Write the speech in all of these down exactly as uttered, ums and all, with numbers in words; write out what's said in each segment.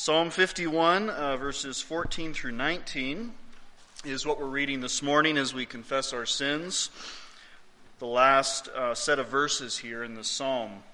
Psalm fifty-one, uh, verses fourteen through nineteen, is what we're reading this morning as we confess our sins. The last uh, set of verses here in the psalm.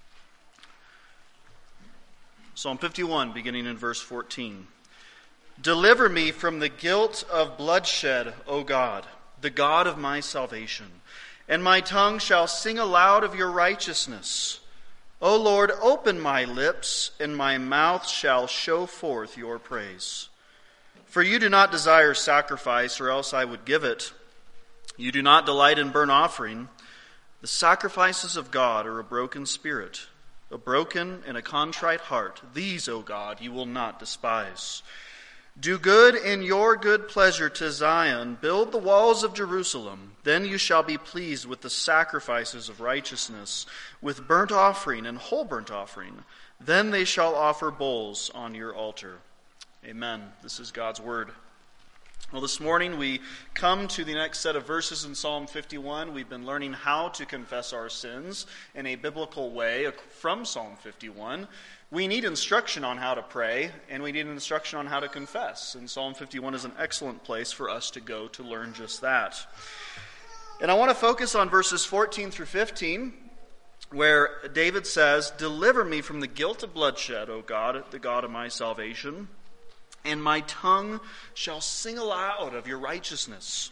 Psalm fifty-one, beginning in verse fourteen. Deliver me from the guilt of bloodshed, O God, the God of my salvation, and my tongue shall sing aloud of your righteousness. O Lord, open my lips, and my mouth shall show forth your praise. For you do not desire sacrifice, or else I would give it. You do not delight in burnt offering. The sacrifices of God are a broken spirit, a broken and a contrite heart. These, O God, you will not despise. Do good in your good pleasure to Zion. Build the walls of Jerusalem. Then you shall be pleased with the sacrifices of righteousness, with burnt offering and whole burnt offering. Then they shall offer bulls on your altar. Amen. This is God's word. Well, this morning we come to the next set of verses in Psalm fifty-one. We've been learning how to confess our sins in a biblical way from Psalm fifty-one. We need instruction on how to pray, and we need instruction on how to confess. And Psalm fifty-one is an excellent place for us to go to learn just that. And I want to focus on verses fourteen through fifteen, where David says, Deliver me from the guilt of bloodshed, O God, the God of my salvation, and my tongue shall sing aloud of your righteousness.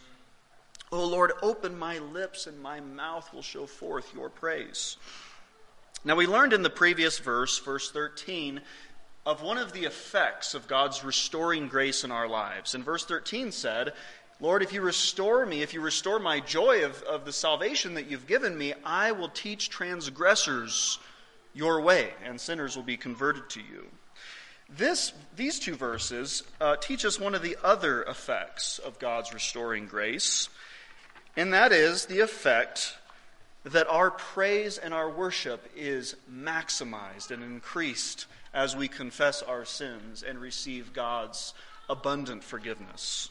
O Lord, open my lips, and my mouth will show forth your praise. Now, we learned in the previous verse, verse thirteen, of one of the effects of God's restoring grace in our lives. And verse thirteen said, Lord, if you restore me, if you restore my joy of, of the salvation that you've given me, I will teach transgressors your way, and sinners will be converted to you. This, these two verses uh, teach us one of the other effects of God's restoring grace, and that is the effect that our praise and our worship is maximized and increased as we confess our sins and receive God's abundant forgiveness.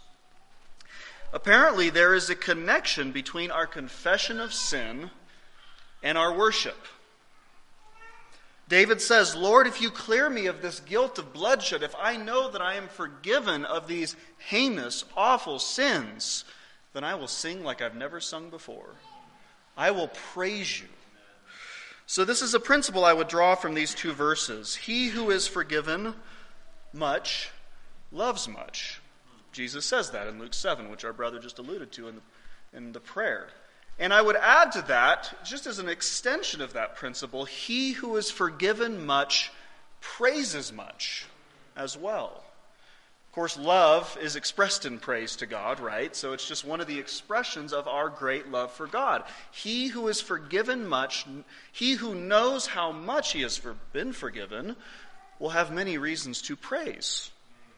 Apparently, there is a connection between our confession of sin and our worship. David says, Lord, if you clear me of this guilt of bloodshed, if I know that I am forgiven of these heinous, awful sins, then I will sing like I've never sung before. I will praise you. So this is a principle I would draw from these two verses. He who is forgiven much loves much. Jesus says that in Luke seven, which our brother just alluded to in the, in the prayer. And I would add to that, just as an extension of that principle, he who is forgiven much praises much as well. Of course, love is expressed in praise to God, right? So it's just one of the expressions of our great love for God. He who is forgiven much, he who knows how much he has been forgiven, will have many reasons to praise.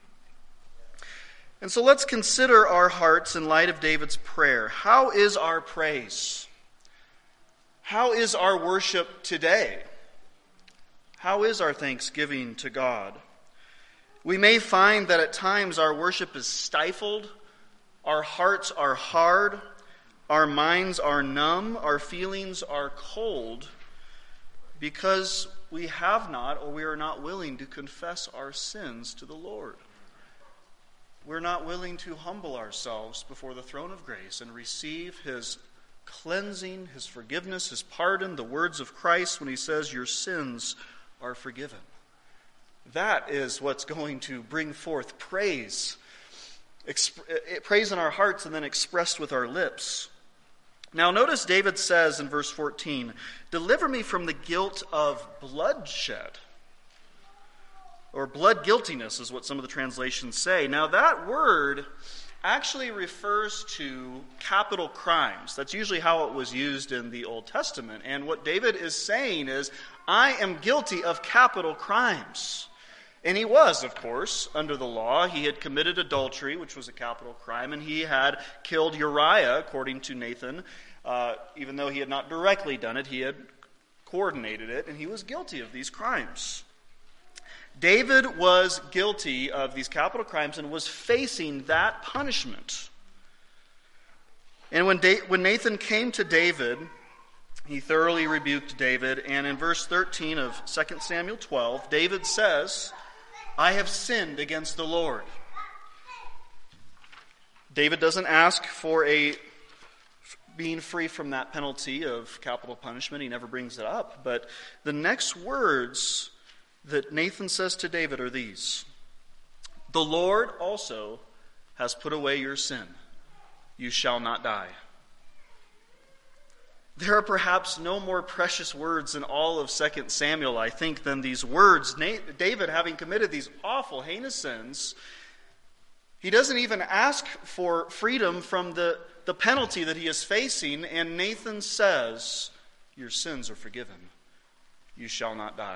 And so let's consider our hearts in light of David's prayer. How is our praise? How is our worship today? How is our thanksgiving to God? We may find that at times our worship is stifled, our hearts are hard, our minds are numb, our feelings are cold, because we have not or we are not willing to confess our sins to the Lord. We're not willing to humble ourselves before the throne of grace and receive his cleansing, his forgiveness, his pardon, the words of Christ when he says, your sins are forgiven. That is what's going to bring forth praise. Exp- praise in our hearts and then expressed with our lips. Now notice David says in verse fourteen, Deliver me from the guilt of bloodshed. Or blood guiltiness is what some of the translations say. Now that word actually refers to capital crimes. That's usually how it was used in the Old Testament. And what David is saying is, I am guilty of capital crimes. And he was, of course, under the law. He had committed adultery, which was a capital crime, and he had killed Uriah, according to Nathan. Uh, even though he had not directly done it, he had coordinated it, and he was guilty of these crimes. David was guilty of these capital crimes and was facing that punishment. And when, da- when Nathan came to David, he thoroughly rebuked David. And in verse thirteen of Second Samuel twelve, David says, I have sinned against the Lord. David doesn't ask for a being free from that penalty of capital punishment. He never brings it up. But the next words that Nathan says to David are these: the Lord also has put away your sin. You shall not die. There are perhaps no more precious words in all of Second Samuel, I think, than these words. David, having committed these awful, heinous sins, he doesn't even ask for freedom from the, the penalty that he is facing, and Nathan says, your sins are forgiven. You shall not die.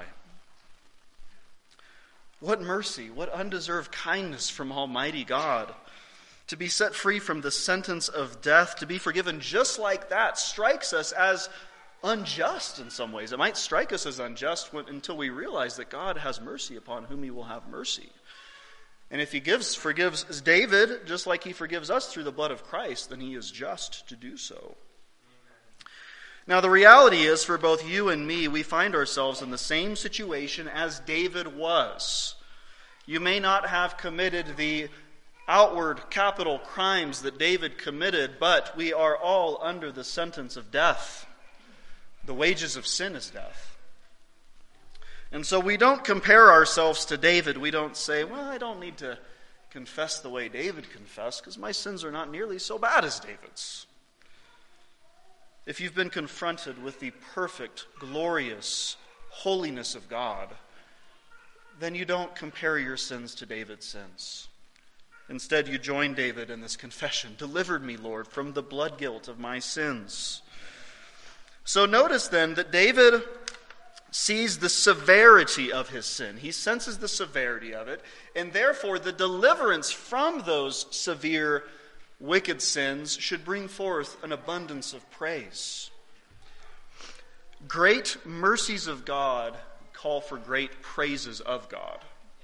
What mercy, what undeserved kindness from Almighty God. To be set free from the sentence of death, to be forgiven just like that, strikes us as unjust in some ways. It might strike us as unjust when, until we realize that God has mercy upon whom he will have mercy. And if he gives, forgives David, just like he forgives us through the blood of Christ, then he is just to do so. Now, the reality is, for both you and me, we find ourselves in the same situation as David was. You may not have committed the outward capital crimes that David committed, but we are all under the sentence of death. The wages of sin is death. And so we don't compare ourselves to David. We don't say, well, I don't need to confess the way David confessed because my sins are not nearly so bad as David's. If you've been confronted with the perfect, glorious holiness of God, then you don't compare your sins to David's sins. Instead, you join David in this confession. Delivered me, Lord, from the blood guilt of my sins. So notice then that David sees the severity of his sin. He senses the severity of it, and therefore the deliverance from those severe, wicked sins should bring forth an abundance of praise. Great mercies of God call for great praises of God.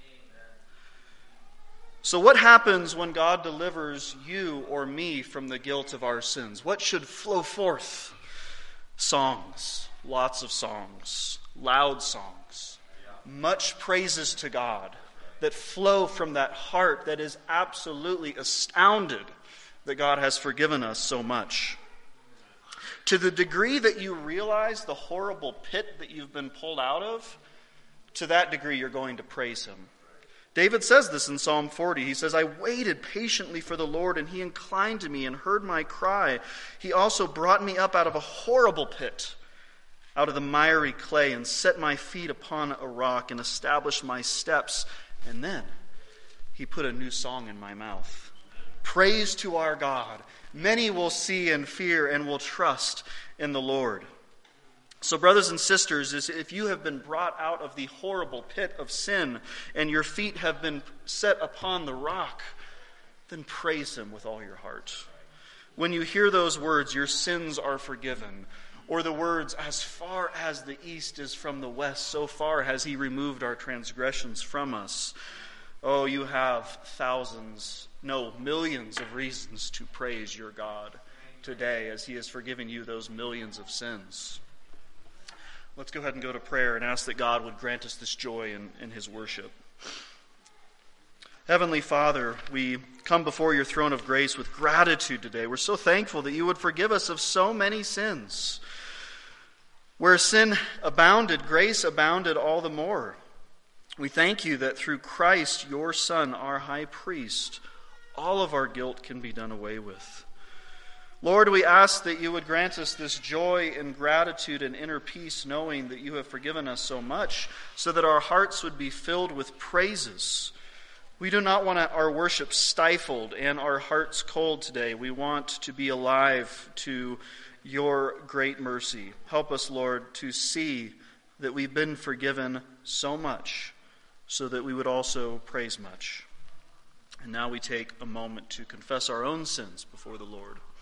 So what happens when God delivers you or me from the guilt of our sins? What should flow forth? Songs, lots of songs, loud songs, much praises to God that flow from that heart that is absolutely astounded that God has forgiven us so much. To the degree that you realize the horrible pit that you've been pulled out of, to that degree you're going to praise him. David says this in Psalm forty. He says, I waited patiently for the Lord, and he inclined to me and heard my cry. He also brought me up out of a horrible pit, out of the miry clay, and set my feet upon a rock and established my steps. And then he put a new song in my mouth. Praise to our God. Many will see and fear and will trust in the Lord. So brothers and sisters, if you have been brought out of the horrible pit of sin and your feet have been set upon the rock, then praise him with all your heart. When you hear those words, your sins are forgiven, or the words, as far as the east is from the west, so far has he removed our transgressions from us. Oh, you have thousands, no, millions of reasons to praise your God today as he has forgiven you those millions of sins. Let's go ahead and go to prayer and ask that God would grant us this joy in, in his worship. Heavenly Father, we come before your throne of grace with gratitude today. We're so thankful that you would forgive us of so many sins. Where sin abounded, grace abounded all the more. We thank you that through Christ, your Son, our high priest, all of our guilt can be done away with. Lord, we ask that you would grant us this joy and gratitude and inner peace, knowing that you have forgiven us so much, so that our hearts would be filled with praises. We do not want our worship stifled and our hearts cold today. We want to be alive to your great mercy. Help us, Lord, to see that we've been forgiven so much, so that we would also praise much. And now we take a moment to confess our own sins before the Lord.